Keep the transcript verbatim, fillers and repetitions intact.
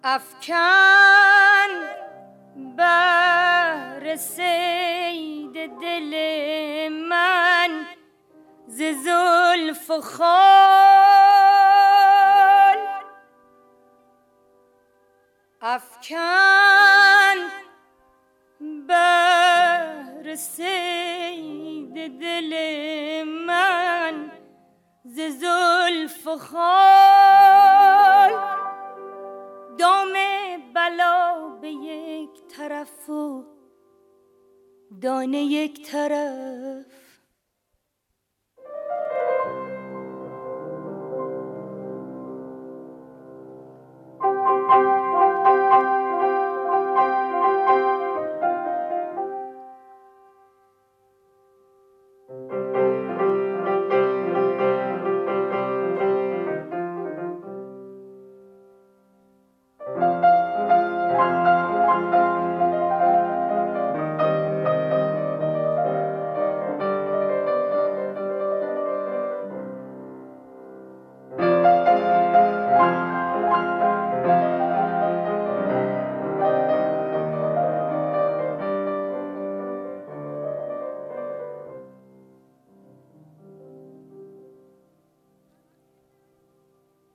افکن بر صید دل من ز زلف و خال، افکن بر صید دل من ز زلف و خال، دام بلا به یک طرف و دانه یک طرف